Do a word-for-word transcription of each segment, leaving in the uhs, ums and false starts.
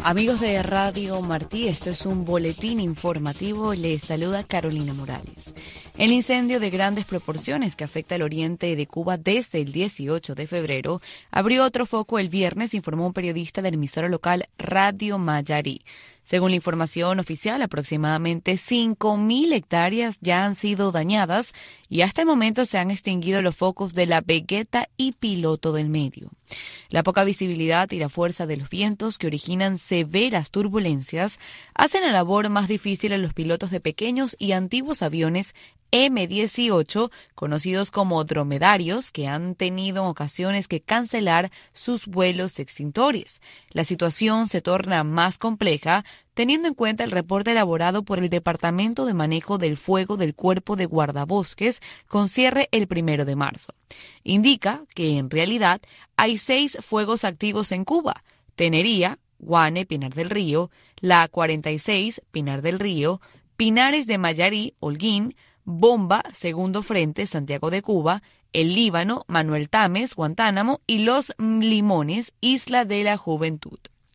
Amigos de Radio Martí, esto es un boletín informativo. Les saluda Carolina Morales. El incendio de grandes proporciones que afecta el oriente de Cuba desde el dieciocho de febrero abrió otro foco el viernes, informó un periodista del emisora local Radio Mayarí. Según la información oficial, aproximadamente cinco mil hectáreas ya han sido dañadas y hasta el momento se han extinguido los focos de la Vegueta y Piloto del Medio. La poca visibilidad y la fuerza de los vientos que originan severas turbulencias hacen la labor más difícil a los pilotos de pequeños y antiguos aviones eme dieciocho, conocidos como dromedarios, que han tenido en ocasiones que cancelar sus vuelos extintores. La situación se torna más compleja teniendo en cuenta el reporte elaborado por el Departamento de Manejo del Fuego del Cuerpo de Guardabosques con cierre el primero de marzo. Indica que en realidad hay seis fuegos activos en Cuba: Tenería, Guane, Pinar del Río, la cuarenta y seis, Pinar del Río, Pinares de Mayarí, Holguín, Bomba, Segundo Frente, Santiago de Cuba, El Líbano, Manuel Tames, Guantánamo y Los Limones, Isla de la Juventud.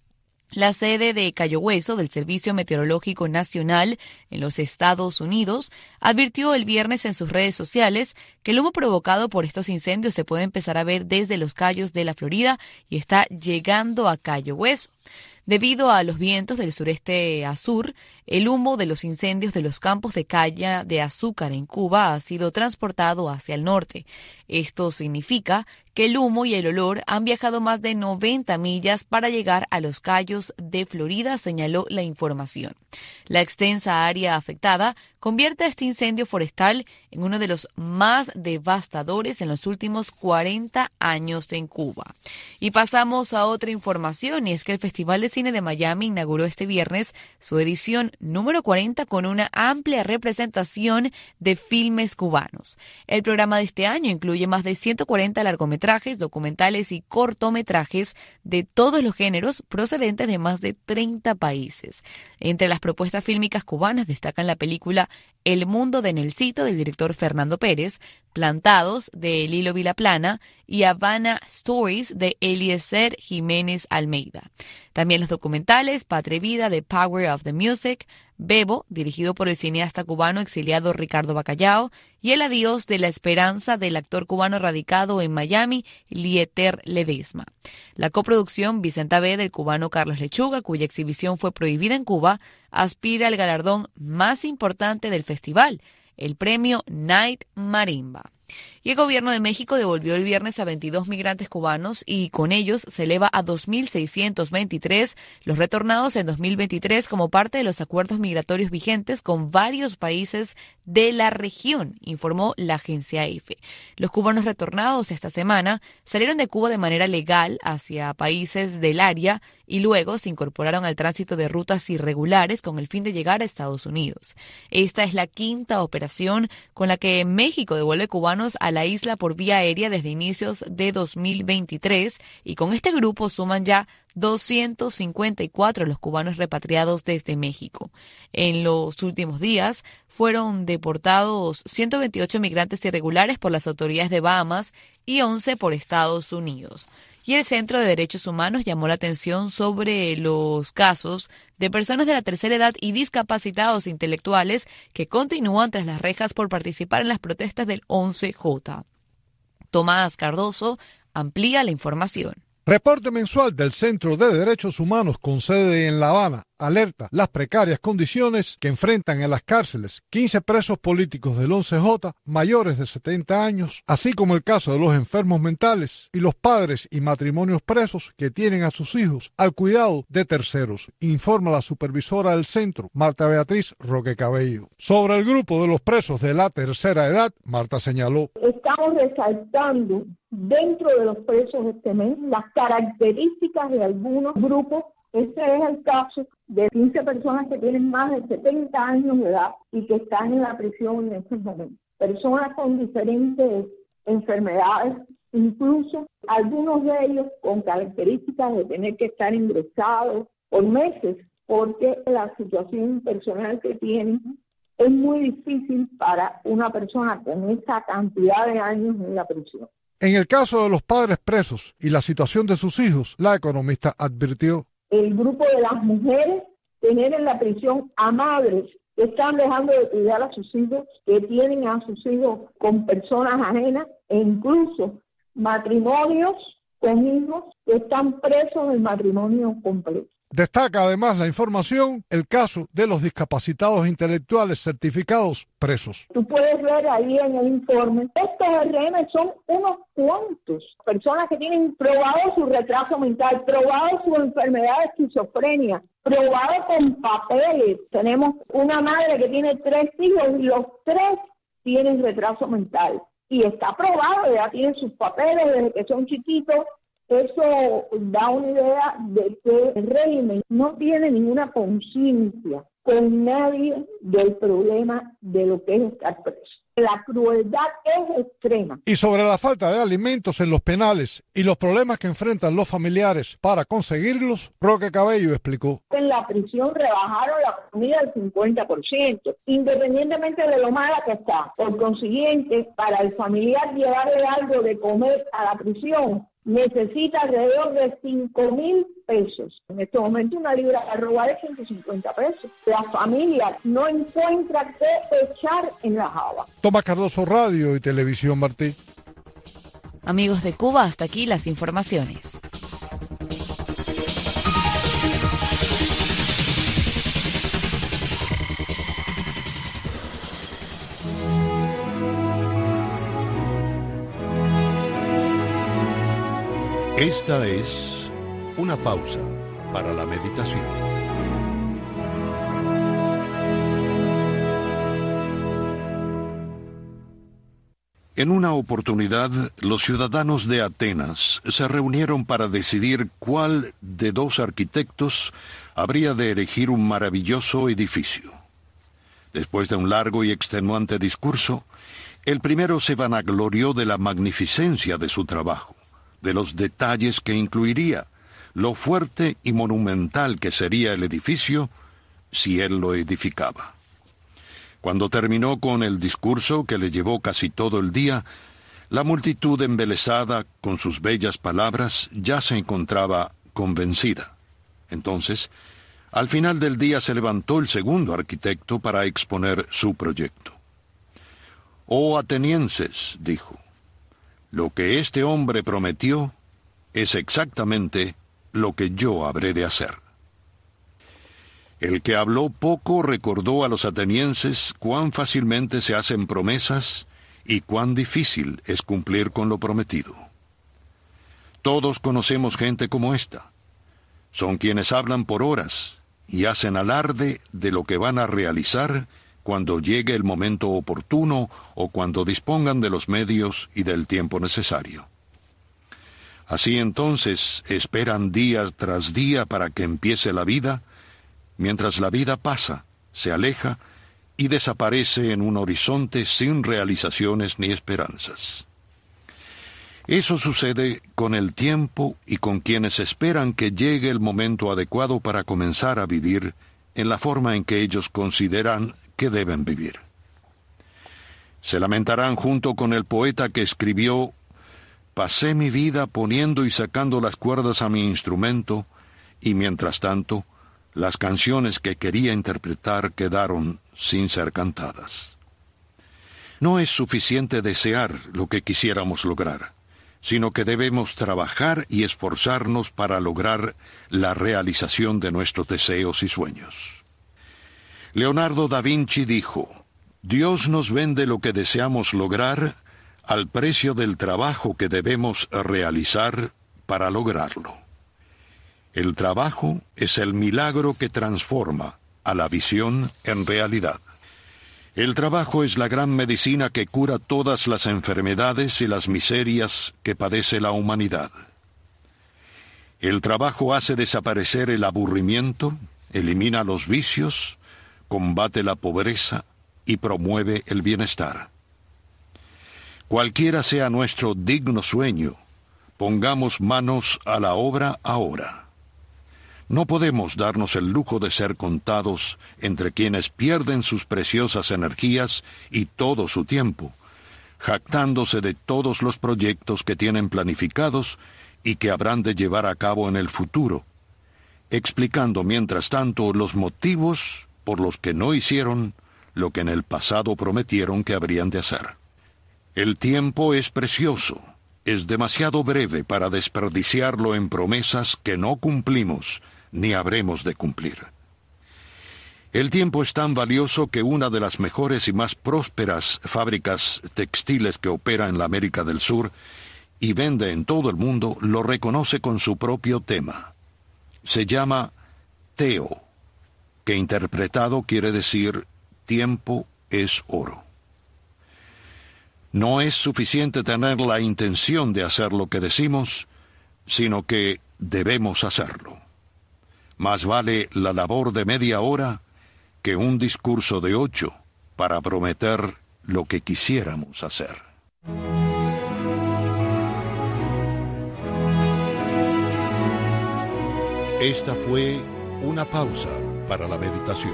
La sede de Cayo Hueso del Servicio Meteorológico Nacional en los Estados Unidos advirtió el viernes en sus redes sociales que el humo provocado por estos incendios se puede empezar a ver desde los Cayos de la Florida y está llegando a Cayo Hueso. Debido a los vientos del sureste a sur, el humo de los incendios de los campos de caña de azúcar en Cuba ha sido transportado hacia el norte. Esto significa que el humo y el olor han viajado más de noventa millas para llegar a los Cayos de Florida, señaló la información. La extensa área afectada convierte a este incendio forestal en uno de los más devastadores en los últimos cuarenta años en Cuba. Y pasamos a otra información, y es que el Festival de Cine de Miami inauguró este viernes su edición número cuarenta con una amplia representación de filmes cubanos. El programa de este año incluye más de ciento cuarenta largometrajes, documentales y cortometrajes de todos los géneros procedentes de más de treinta países. Entre las propuestas fílmicas cubanas destacan la película El Mundo de Nelsito del director Fernando Pérez, Plantados de Lilo Vilaplana y Havana Stories de Eliezer Jiménez Almeida. También los documentales Patria y Vida de Power of the Music, Bebo, dirigido por el cineasta cubano exiliado Ricardo Bacallao, y El Adiós de la Esperanza del actor cubano radicado en Miami, Lieter Ledesma. La coproducción Vicenta B. del cubano Carlos Lechuga, cuya exhibición fue prohibida en Cuba, aspira al galardón más importante del festival, el premio Night Marimba. Y el gobierno de México devolvió el viernes a veintidós migrantes cubanos y con ellos se eleva a dos mil seiscientos veintitrés los retornados en dos mil veintitrés como parte de los acuerdos migratorios vigentes con varios países de la región, informó la agencia EFE. Los cubanos retornados esta semana salieron de Cuba de manera legal hacia países del área y luego se incorporaron al tránsito de rutas irregulares con el fin de llegar a Estados Unidos. Esta es la quinta operación con la que México devuelve cubanos a la isla por vía aérea desde inicios de dos mil veintitrés y con este grupo suman ya doscientos cincuenta y cuatro los cubanos repatriados desde México. En los últimos días fueron deportados ciento veintiocho migrantes irregulares por las autoridades de Bahamas y once por Estados Unidos. Y el Centro de Derechos Humanos llamó la atención sobre los casos de personas de la tercera edad y discapacitados intelectuales que continúan tras las rejas por participar en las protestas del once jota. Tomás Cardoso amplía la información. Reporte mensual del Centro de Derechos Humanos con sede en La Habana alerta las precarias condiciones que enfrentan en las cárceles quince presos políticos del once jota mayores de setenta años, así como el caso de los enfermos mentales y los padres y matrimonios presos que tienen a sus hijos al cuidado de terceros, informa la supervisora del centro, Marta Beatriz Roque Cabello. Sobre el grupo de los presos de la tercera edad, Marta señaló: estamos resaltando dentro de los presos este mes las características de algunos grupos. Este es el caso de quince personas que tienen más de setenta años de edad y que están en la prisión en estos momentos. Personas con diferentes enfermedades, incluso algunos de ellos con características de tener que estar ingresados por meses, porque la situación personal que tienen es muy difícil para una persona con esa cantidad de años en la prisión. En el caso de los padres presos y la situación de sus hijos, la economista advirtió: el grupo de las mujeres, tener en la prisión a madres que están dejando de cuidar a sus hijos, que tienen a sus hijos con personas ajenas, e incluso matrimonios con hijos que están presos del matrimonio completo. Destaca además la información el caso de los discapacitados intelectuales certificados presos. Tú puedes ver ahí en el informe, estos R M son unos cuantos, personas que tienen probado su retraso mental, probado su enfermedad de esquizofrenia, probado con papeles. Tenemos una madre que tiene tres hijos y los tres tienen retraso mental. Y está probado, ya tienen sus papeles desde que son chiquitos. Eso da una idea de que el régimen no tiene ninguna conciencia con nadie del problema de lo que es estar preso. La crueldad es extrema. Y sobre la falta de alimentos en los penales y los problemas que enfrentan los familiares para conseguirlos, Roque Cabello explicó. En la prisión rebajaron la comida al cincuenta por ciento, independientemente de lo mala que está. Por consiguiente, para el familiar llevarle algo de comer a la prisión, necesita alrededor de cinco mil pesos. En este momento una libra de arroz es ciento cincuenta pesos. La familia no encuentra qué echar en la java. Tomás Cardoso, Radio y Televisión Martí. Amigos de Cuba, hasta aquí las informaciones. Esta es una pausa para la meditación. En una oportunidad, los ciudadanos de Atenas se reunieron para decidir cuál de dos arquitectos habría de erigir un maravilloso edificio. Después de un largo y extenuante discurso, el primero se vanaglorió de la magnificencia de su trabajo, de los detalles que incluiría, lo fuerte y monumental que sería el edificio si él lo edificaba. Cuando terminó con el discurso que le llevó casi todo el día, la multitud embelesada con sus bellas palabras ya se encontraba convencida. Entonces, al final del día se levantó el segundo arquitecto para exponer su proyecto. «Oh atenienses», dijo, «lo que este hombre prometió es exactamente lo que yo habré de hacer». El que habló poco recordó a los atenienses cuán fácilmente se hacen promesas y cuán difícil es cumplir con lo prometido. Todos conocemos gente como esta. Son quienes hablan por horas y hacen alarde de lo que van a realizar cuando llegue el momento oportuno o cuando dispongan de los medios y del tiempo necesario. Así entonces esperan día tras día para que empiece la vida, mientras la vida pasa, se aleja y desaparece en un horizonte sin realizaciones ni esperanzas. Eso sucede con el tiempo y con quienes esperan que llegue el momento adecuado para comenzar a vivir en la forma en que ellos consideran que deben vivir. Se lamentarán junto con el poeta que escribió: «Pasé mi vida poniendo y sacando las cuerdas a mi instrumento, y mientras tanto, las canciones que quería interpretar quedaron sin ser cantadas». No es suficiente desear lo que quisiéramos lograr, sino que debemos trabajar y esforzarnos para lograr la realización de nuestros deseos y sueños. Leonardo da Vinci dijo: «Dios nos vende lo que deseamos lograr al precio del trabajo que debemos realizar para lograrlo». El trabajo es el milagro que transforma a la visión en realidad. El trabajo es la gran medicina que cura todas las enfermedades y las miserias que padece la humanidad. El trabajo hace desaparecer el aburrimiento, elimina los vicios, combate la pobreza y promueve el bienestar. Cualquiera sea nuestro digno sueño, pongamos manos a la obra ahora. No podemos darnos el lujo de ser contados entre quienes pierden sus preciosas energías y todo su tiempo, jactándose de todos los proyectos que tienen planificados y que habrán de llevar a cabo en el futuro, explicando mientras tanto los motivos por los que no hicieron lo que en el pasado prometieron que habrían de hacer. El tiempo es precioso, es demasiado breve para desperdiciarlo en promesas que no cumplimos ni habremos de cumplir. El tiempo es tan valioso que una de las mejores y más prósperas fábricas textiles que opera en la América del Sur y vende en todo el mundo lo reconoce con su propio tema. Se llama Teo, que interpretado quiere decir tiempo es oro. No es suficiente tener la intención de hacer lo que decimos, sino que debemos hacerlo. Más vale la labor de media hora que un discurso de ocho para prometer lo que quisiéramos hacer. Esta fue una pausa para la meditación.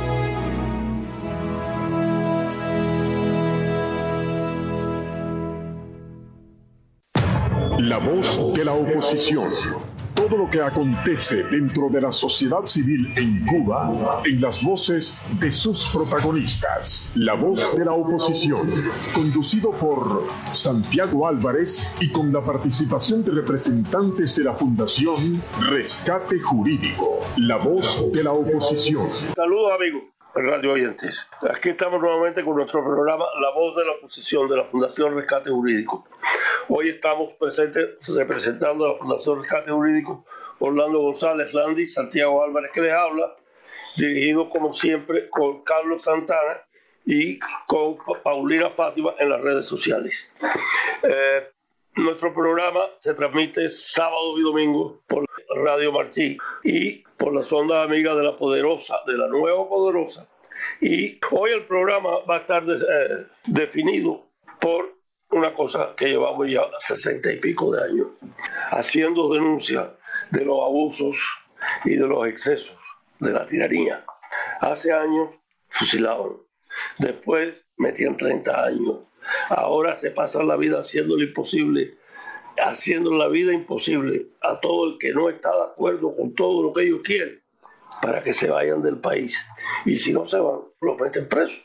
La voz de la oposición. Todo lo que acontece dentro de la sociedad civil en Cuba, en las voces de sus protagonistas. La voz de la oposición, conducido por Santiago Álvarez y con la participación de representantes de la Fundación Rescate Jurídico. La voz de la oposición. Saludos, amigos radio oyentes. Aquí estamos nuevamente con nuestro programa La Voz de la Oposición de la Fundación Rescate Jurídico. Hoy estamos presentes representando a la Fundación Rescate Jurídico Orlando González Landi, Santiago Álvarez que les habla, dirigido como siempre con Carlos Santana y con Paulina Fátima en las redes sociales. Eh, nuestro programa se transmite sábado y domingo por Radio Martí y por las ondas amigas de la Poderosa, de la Nueva Poderosa. Y hoy el programa va a estar de, eh, definido por una cosa que llevamos ya sesenta y pico de años, haciendo denuncia de los abusos y de los excesos de la tiranía. Hace años fusilaban, después metían treinta años, ahora se pasan la vida haciendo lo imposible, haciendo la vida imposible a todo el que no está de acuerdo con todo lo que ellos quieren, para que se vayan del país. Y si no se van, los meten presos.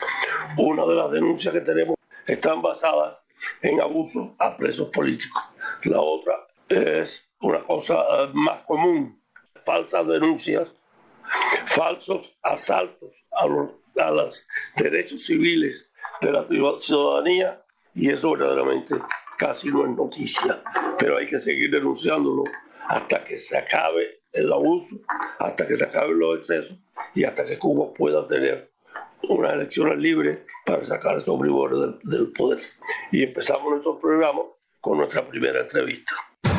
Una de las denuncias que tenemos están basadas en abusos a presos políticos. La otra es una cosa más común, falsas denuncias, falsos asaltos a los, a los derechos civiles de la ciudadanía, y eso verdaderamente casi no es noticia, pero hay que seguir denunciándolo hasta que se acabe el abuso, hasta que se acaben los excesos y hasta que Cuba pueda tener unas elecciones libres para sacar a esos bribores del, del poder. Y empezamos nuestro programa con nuestra primera entrevista.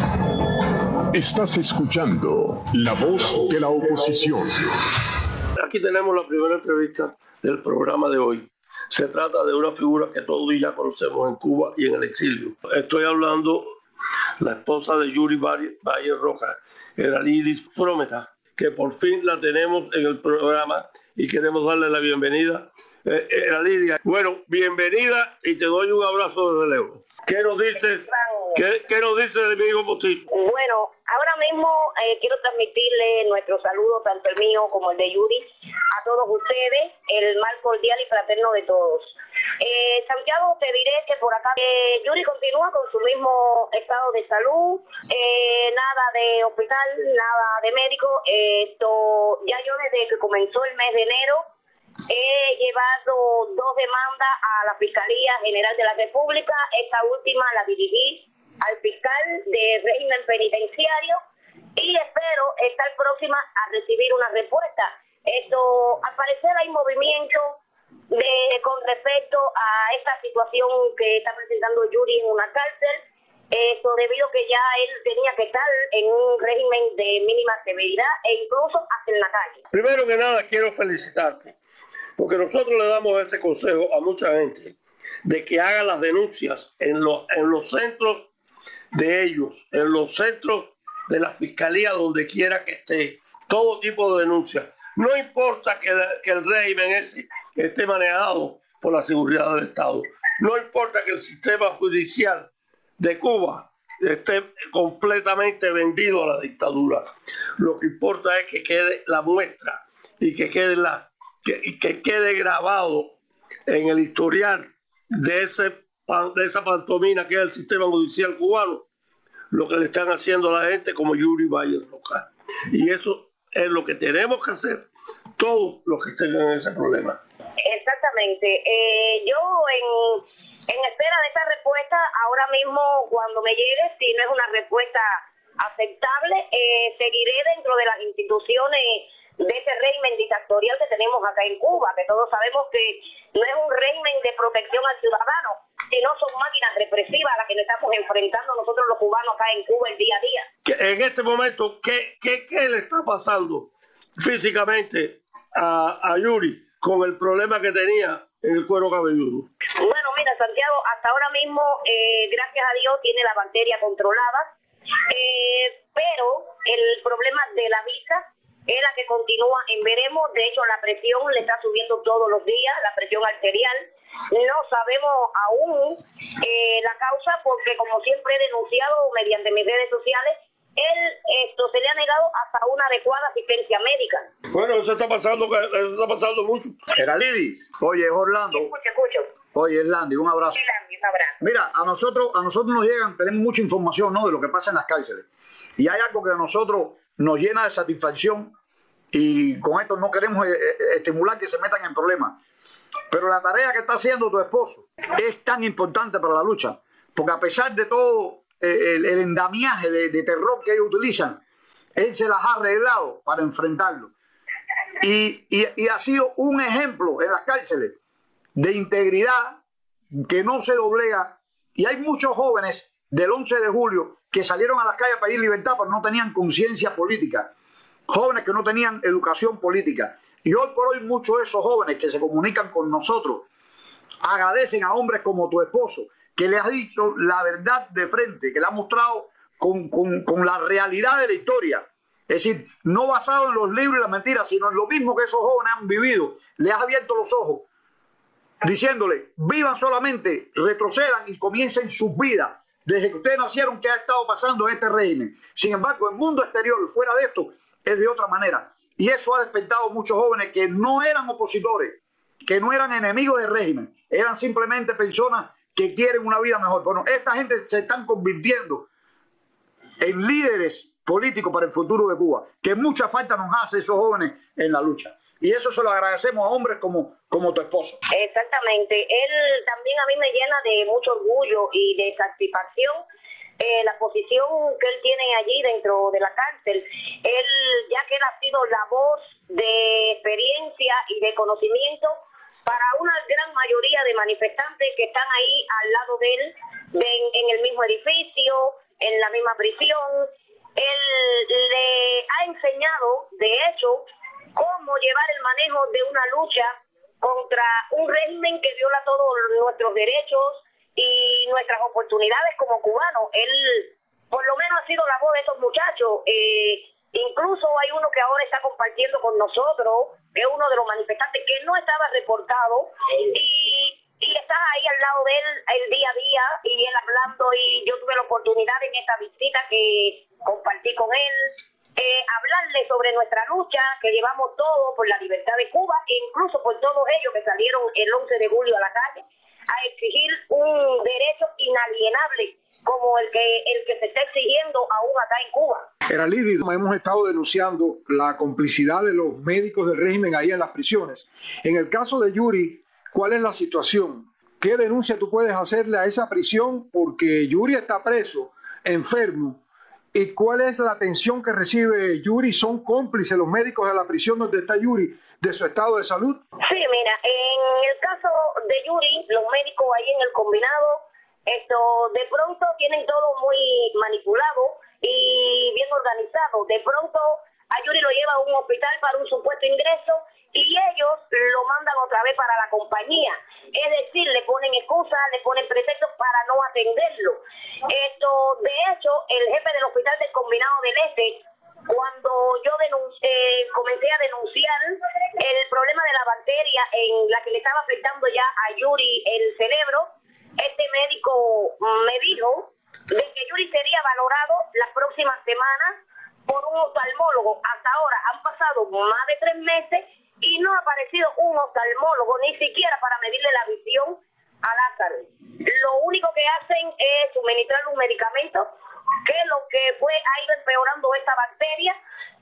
Estás escuchando La Voz de la Oposición. Aquí tenemos la primera entrevista del programa de hoy. Se trata de una figura que todos ya conocemos en Cuba y en el exilio. Estoy hablando la esposa de Yuri Valle Rojas, Eralidis Frometa, que por fin la tenemos en el programa y queremos darle la bienvenida. Eh, Eralidis, bueno, bienvenida y te doy un abrazo desde lejos. ¿Qué nos dices? ¿Qué, qué nos dice de mi hijo postizo? Bueno, ahora mismo eh, quiero transmitirle nuestro saludo, tanto el mío como el de Yuri, a todos ustedes, el más cordial y fraterno de todos. Eh, Santiago, te diré que por acá eh, Yuri continúa con su mismo estado de salud, eh, nada de hospital, nada de médico. Eh, esto ya yo desde que comenzó el mes de enero he llevado dos demandas a la Fiscalía General de la República. Esta última la dirigí al fiscal de régimen penitenciario y espero estar próxima a recibir una respuesta. Esto, al parecer hay movimiento de, con respecto a esta situación que está presentando Yuri en una cárcel, esto debido a que ya él tenía que estar en un régimen de mínima severidad e incluso hasta en la calle. Primero que nada quiero felicitarte, porque nosotros le damos ese consejo a mucha gente de que haga las denuncias en los, en los centros de ellos, en los centros de la fiscalía, donde quiera que esté, todo tipo de denuncias. No importa que, que el régimen ese esté manejado por la seguridad del Estado. No importa que el sistema judicial de Cuba esté completamente vendido a la dictadura. Lo que importa es que quede la muestra y que quede, la, que, que quede grabado en el historial de, ese, de esa pantomima que es el sistema judicial cubano, lo que le están haciendo a la gente como Yuri Valle Roca. Y eso es lo que tenemos que hacer todos los que estén en ese problema. Exactamente. Eh, yo en, en espera de esa respuesta, ahora mismo cuando me llegue, si no es una respuesta aceptable, eh, seguiré dentro de las instituciones de ese régimen dictatorial que tenemos acá en Cuba, que todos sabemos que no es un régimen de protección al ciudadano, sino son máquinas represivas a las que nos estamos enfrentando nosotros los cubanos acá en Cuba el día a día. En este momento, ¿qué, qué, qué le está pasando físicamente a, a Yuri con el problema que tenía en el cuero cabelludo? Bueno, mira, Santiago, hasta ahora mismo, eh, gracias a Dios, tiene la bacteria controlada, eh, pero el problema de la vista es la que continúa en veremos. De hecho, la presión le está subiendo todos los días, la presión arterial. No sabemos aún eh, la causa porque, como siempre he denunciado mediante mis redes sociales, él esto se le ha negado hasta una adecuada asistencia médica. Bueno, eso está pasando, eso está pasando mucho. Eralidis, oye, es Orlando. Escucho, escucho. Oye, es Landy, un abrazo. Sí, Landy, un abrazo. Mira, a nosotros, a nosotros nos llegan, tenemos mucha información, ¿no?, de lo que pasa en las cárceles. Y hay algo que a nosotros nos llena de satisfacción, y con esto no queremos eh, estimular que se metan en problemas. Pero la tarea que está haciendo tu esposo es tan importante para la lucha, porque a pesar de todo eh, el, el endamiaje de, de terror que ellos utilizan, él se las ha arreglado para enfrentarlo. Y, y, y ha sido un ejemplo en las cárceles de integridad, que no se doblega. Y hay muchos jóvenes del once de julio que salieron a las calles a pedir libertad, pero no tenían conciencia política. Jóvenes que no tenían educación política. Y hoy por hoy muchos de esos jóvenes que se comunican con nosotros agradecen a hombres como tu esposo, que le ha dicho la verdad de frente, que le ha mostrado con, con, con la realidad de la historia. Es decir, no basado en los libros y las mentiras, sino en lo mismo que esos jóvenes han vivido. Le has abierto los ojos, diciéndole, vivan solamente, retrocedan y comiencen sus vidas. Desde que ustedes nacieron, ¿qué ha estado pasando en este régimen? Sin embargo, el mundo exterior, fuera de esto, es de otra manera. Y eso ha despertado muchos jóvenes que no eran opositores, que no eran enemigos del régimen, eran simplemente personas que quieren una vida mejor. Bueno, esta gente se están convirtiendo en líderes políticos para el futuro de Cuba, que mucha falta nos hace esos jóvenes en la lucha. Y eso se lo agradecemos a hombres como, como tu esposo. Exactamente. Él también a mí me llena de mucho orgullo y de satisfacción eh, la posición que él tiene allí dentro de la cárcel. Él, ya que él ha sido la voz de experiencia y de conocimiento para una gran mayoría de manifestantes que están ahí al lado de él, de, en, en el mismo edificio, en la misma prisión. Él le ha enseñado, de hecho, cómo llevar el manejo de una lucha contra un régimen que viola todos nuestros derechos y nuestras oportunidades como cubanos. Él, por lo menos, ha sido la voz de esos muchachos. Eh, incluso hay uno que ahora está compartiendo con nosotros, que es uno de los manifestantes que no estaba reportado, y, y estás ahí al lado de él el día a día, y él hablando, y yo tuve la oportunidad en esta visita que compartí con él, Eh, hablarle sobre nuestra lucha que llevamos todos por la libertad de Cuba, e incluso por todos ellos que salieron el once de julio a la calle a exigir un derecho inalienable como el que el que se está exigiendo aún acá en Cuba. Eralidis, hemos estado denunciando la complicidad de los médicos del régimen ahí en las prisiones. En el caso de Yuri, ¿cuál es la situación? ¿Qué denuncia tú puedes hacerle a esa prisión? Porque Yuri está preso, enfermo. ¿Y cuál es la atención que recibe Yuri? ¿Son cómplices los médicos de la prisión donde está Yuri de su estado de salud? Sí, mira, en el caso de Yuri, los médicos ahí en el combinado, esto de pronto tienen todo muy manipulado y bien organizado. De pronto a Yuri lo lleva a un hospital para un supuesto ingreso y ellos lo mandan otra vez para la compañía. Es decir, le ponen excusas, le ponen pretextos para no atenderlo. Esto, de hecho, el jefe del hospital del Combinado del Este, cuando yo eh, comencé a denunciar el problema de la bacteria en la que le estaba afectando ya a Yuri el cerebro, este médico me dijo de que Yuri sería valorado las próximas semanas por un oftalmólogo. Hasta ahora han pasado más de tres meses y no ha aparecido un oftalmólogo, ni siquiera para medirle la visión a Lázaro. Lo único que hacen es suministrarle un medicamento que lo que fue ha ido empeorando esta bacteria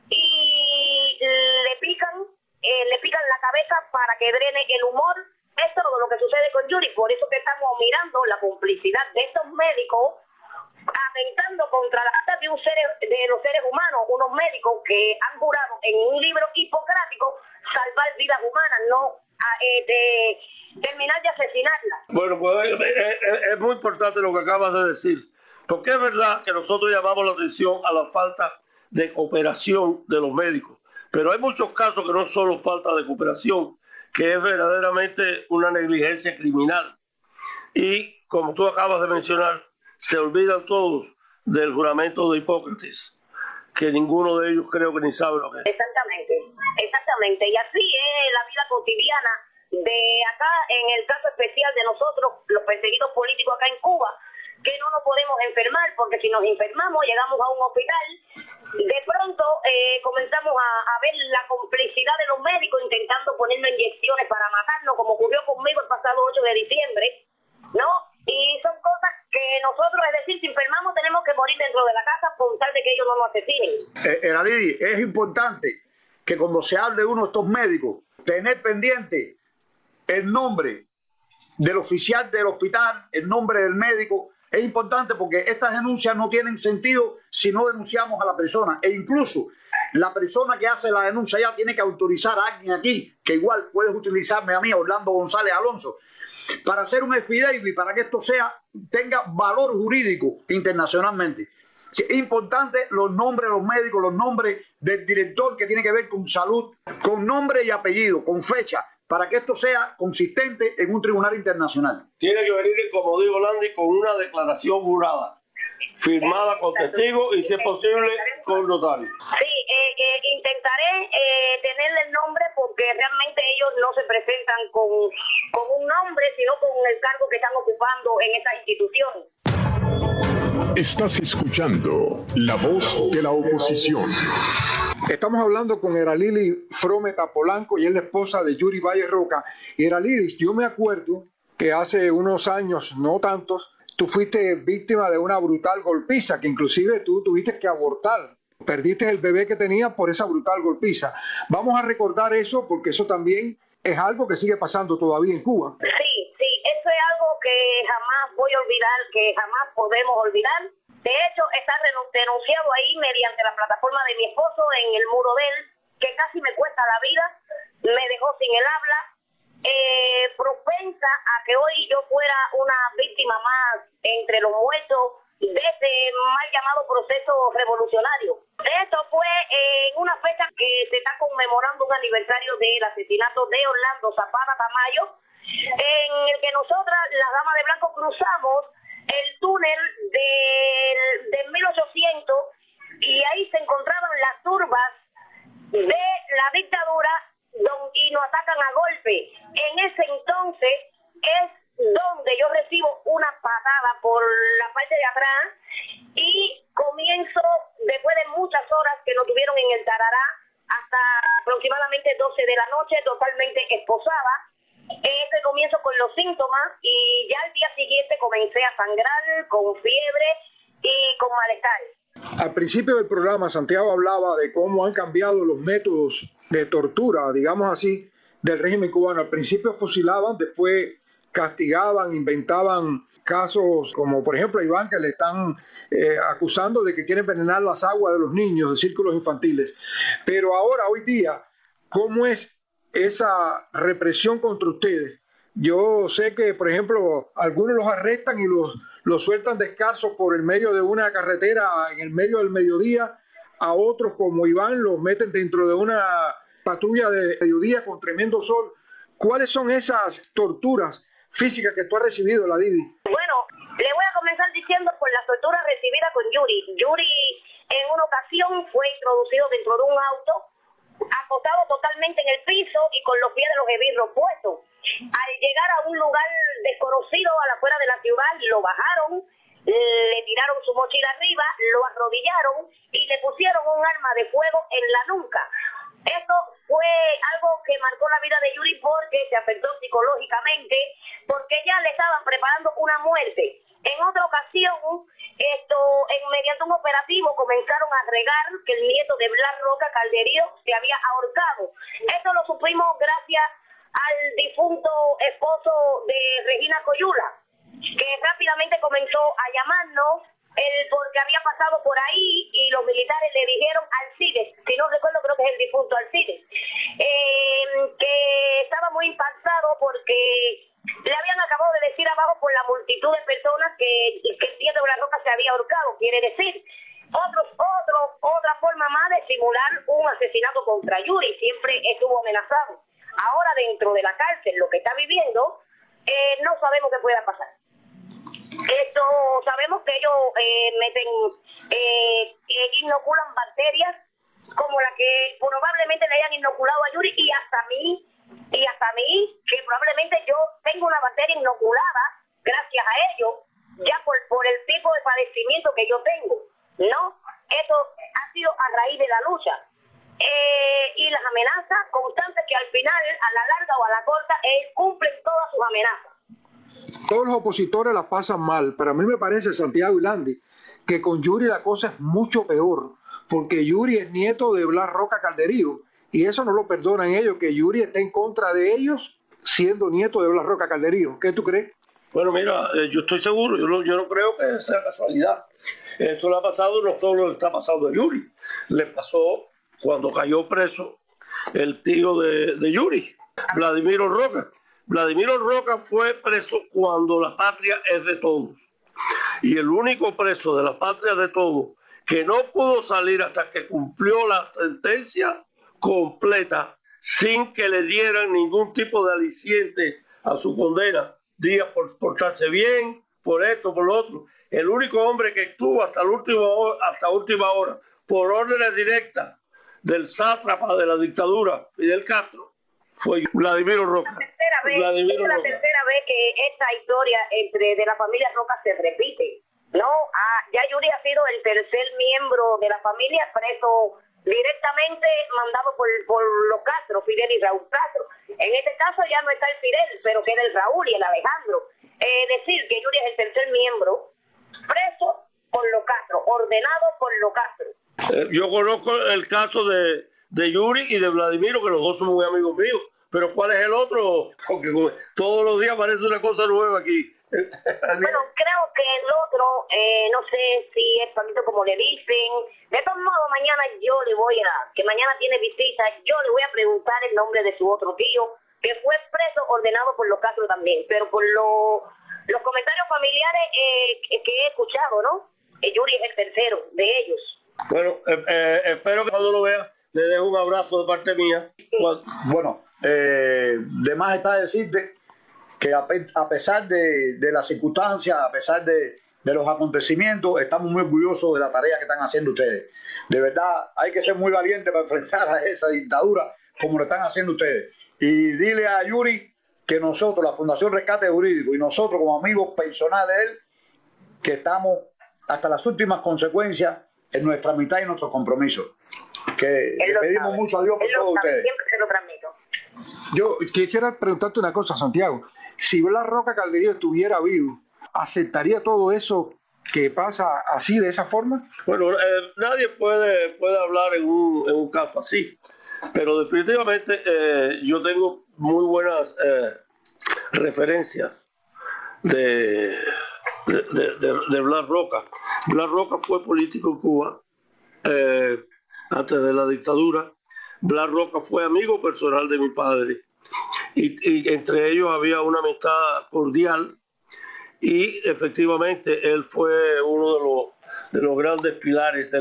y le pican, eh, le pican la cabeza para que drene el humor. Es todo lo que sucede con Yuri, por eso que estamos mirando la complicidad de estos médicos atentando contra la vida de, un ser, de los seres humanos, unos médicos que han jurado en un libro hipocrático salvar vidas humanas, no eh, de terminar de asesinarlas. Bueno, pues es, es, es muy importante lo que acabas de decir, porque es verdad que nosotros llamamos la atención a la falta de cooperación de los médicos, pero hay muchos casos que no es solo falta de cooperación, que es verdaderamente una negligencia criminal. Y como tú acabas de mencionar, se olvidan todos del juramento de Hipócrates, que ninguno de ellos creo que ni sabe lo que es. Exactamente, exactamente. Y así es la vida cotidiana de acá, en el caso especial de nosotros, los perseguidos políticos acá en Cuba, que no nos podemos enfermar, porque si nos enfermamos llegamos a un hospital, de pronto eh, comenzamos a, a ver la complicidad de los médicos intentando ponernos inyecciones para matarnos, como ocurrió conmigo el pasado ocho de diciembre, ¿no? Y son cosas que nosotros, es decir, si enfermamos tenemos que morir dentro de la casa por tal de que ellos no nos asesinen. Eh, Eralidi, es importante que cuando se hable de uno de estos médicos, tener pendiente el nombre del oficial del hospital, el nombre del médico. Es importante porque estas denuncias no tienen sentido si no denunciamos a la persona. E incluso la persona que hace la denuncia ya tiene que autorizar a alguien aquí, que igual puedes utilizarme a mí, Orlando González Alonso, para hacer un affidavit, para que esto sea tenga valor jurídico internacionalmente. Es importante los nombres de los médicos, los nombres del director que tiene que ver con salud, con nombre y apellido, con fecha, para que esto sea consistente en un tribunal internacional. Tiene que venir, como dijo Landy, con una declaración jurada, firmada con testigos y, si es posible, con notario. Sí, eh, eh, intentaré eh, tenerle el nombre porque realmente ellos no se presentan con, con un nombre, sino con el cargo que están ocupando en esta institución. Estás escuchando La Voz de la Oposición. Estamos hablando con Eralili Frometa Polanco y es la esposa de Yuri Valle Roca. Eralili, yo me acuerdo que hace unos años, no tantos, tú fuiste víctima de una brutal golpiza, que inclusive tú tuviste que abortar. Perdiste el bebé que tenías por esa brutal golpiza. Vamos a recordar eso porque eso también es algo que sigue pasando todavía en Cuba. Sí, sí, eso es algo que jamás voy a olvidar, que jamás podemos olvidar. De hecho, está denunciado ahí mediante la plataforma de mi esposo en el muro de él, que casi me cuesta la vida, me dejó sin el habla, eh, propensa a que hoy yo fuera una víctima más entre los muertos de ese mal llamado proceso revolucionario. Esto fue eh, en una fecha que se está conmemorando un aniversario del asesinato de Orlando Zapata Tamayo, en el que nosotras, las damas de blanco, cruzamos el túnel de, de mil ochocientos y ahí se encontraban las turbas de la dictadura don, y nos atacan a golpe. En ese entonces es donde yo recibo una patada por la parte de atrás y comienzo, después de muchas horas que nos tuvieron en el tarará, hasta aproximadamente doce de la noche, totalmente esposada. Ese comienzo con los síntomas y ya al día siguiente comencé a sangrar con fiebre y con malestar. Al principio del programa Santiago hablaba de cómo han cambiado los métodos de tortura, digamos así, del régimen cubano. Al principio fusilaban, después castigaban, inventaban casos como por ejemplo a Iván, que le están eh, acusando de que quiere envenenar las aguas de los niños de círculos infantiles. Pero ahora, hoy día, ¿cómo es esa represión contra ustedes? Yo sé que, por ejemplo, algunos los arrestan y los, los sueltan descalzos por el medio de una carretera en el medio del mediodía, a otros como Iván los meten dentro de una patrulla de mediodía con tremendo sol. ¿Cuáles son esas torturas físicas que tú has recibido, la Didi? Bueno, le voy a comenzar diciendo por la tortura recibida con Yuri. Yuri en una ocasión fue introducido dentro de un auto, acostado totalmente en el piso y con los pies de los esbirros puestos. Al llegar a un lugar desconocido a la afuera de la ciudad, lo bajaron, le tiraron su mochila arriba, lo arrodillaron y le pusieron un arma de fuego en la nuca. Esto fue algo que marcó la vida de Yuri porque se afectó psicológicamente, porque ya le estaban preparando una muerte. En otra ocasión, esto, en mediante un operativo comenzaron a regar que el nieto de Blas Roca Calderío se había ahorcado. Esto lo supimos gracias al difunto esposo de Regina Coyula, que rápidamente comenzó a llamarnos el porque había pasado por ahí y los militares le dijeron Alcides, si no recuerdo creo que es el difunto Alcides, eh, que estaba muy impactado porque le habían acabado de decir abajo por la multitud de personas que, que el tío de Blas Roca se había ahorcado, quiere decir otros, otro, otra forma más de simular un asesinato contra Yuri, siempre estuvo amenazado. Ahora dentro de la cárcel, lo que está viviendo, eh, no sabemos qué pueda pasar. Esto, sabemos que ellos eh, meten, eh, eh, inoculan bacterias como la que probablemente le hayan inoculado a Yuri y hasta a mí, y hasta a mí, que probablemente yo tengo una bacteria inoculada gracias a ellos, ya por, por el tipo de padecimiento que yo tengo, ¿no? Eso ha sido a raíz de la lucha. Eh, y las amenazas constantes que al final, a la larga o a la corta, eh, cumplen todas sus amenazas. Todos los opositores la pasan mal, pero a mí me parece, Santiago y Landy, que con Yuri la cosa es mucho peor, porque Yuri es nieto de Blas Roca Calderío, y eso no lo perdonan ellos, que Yuri esté en contra de ellos siendo nieto de Blas Roca Calderío. ¿Qué tú crees? Bueno, mira, eh, yo estoy seguro, yo no, yo no creo que sea casualidad. Eso le ha pasado, no solo le está pasando a Yuri, le pasó cuando cayó preso el tío de, de Yuri, Vladimiro Roca. Vladimiro Roca fue preso cuando la patria es de todos. Y el único preso de la patria de todos que no pudo salir hasta que cumplió la sentencia completa sin que le dieran ningún tipo de aliciente a su condena, días por portarse bien, por esto, por lo otro. El único hombre que estuvo hasta la última hora, hasta última hora por órdenes directas del sátrapa de la dictadura, Fidel Castro, fue Vladimiro Roca. La tercera vez, Vladimiro es la Roca. tercera vez que esta historia entre de la familia Roca se repite. No, ah, ya Yuri ha sido el tercer miembro de la familia preso directamente mandado por, por los Castro, Fidel y Raúl Castro. En este caso ya no está el Fidel, pero queda el Raúl y el Alejandro. Eh, decir que Yuri es el tercer miembro preso por los Castro, ordenado por los Castro. Eh, yo conozco el caso de, de Yuri y de Vladimiro, que los dos son muy amigos míos. Pero ¿cuál es el otro? Porque todos los días aparece una cosa nueva aquí. Bueno, creo que el otro, eh, no sé si es Pamito como le dicen. De todos modos, mañana yo le voy a, que mañana tiene visita, yo le voy a preguntar el nombre de su otro tío, que fue preso ordenado por los Castro también. Pero por lo, los comentarios familiares eh, que, que he escuchado, ¿no? Eh, Yuri es el tercero de ellos. Bueno, eh, eh, espero que cuando lo vea le dé un abrazo de parte mía. Cuando... Bueno, eh, de más está decirte que a, pe a pesar de, de las circunstancias, a pesar de, de los acontecimientos, estamos muy orgullosos de la tarea que están haciendo ustedes. De verdad, hay que ser muy valiente para enfrentar a esa dictadura como lo están haciendo ustedes. Y dile a Yuri que nosotros, la Fundación Rescate Jurídico, y nosotros como amigos personales de él, que estamos hasta las últimas consecuencias en nuestra mitad y nuestros compromisos. Que le pedimos sabe. mucho a Dios por todos ustedes. Siempre se lo transmito. Yo quisiera preguntarte una cosa, Santiago. Si Blas Roca Calderío estuviera vivo, ¿aceptaría todo eso que pasa así, de esa forma? Bueno, eh, nadie puede, puede hablar en un, en un caso así, pero definitivamente eh, yo tengo muy buenas eh, referencias de, de, de, de, de Blas Roca. Blas Roca fue político en Cuba eh, antes de la dictadura. Blas Roca fue amigo personal de mi padre y, y entre ellos había una amistad cordial y efectivamente él fue uno de los, de los grandes pilares de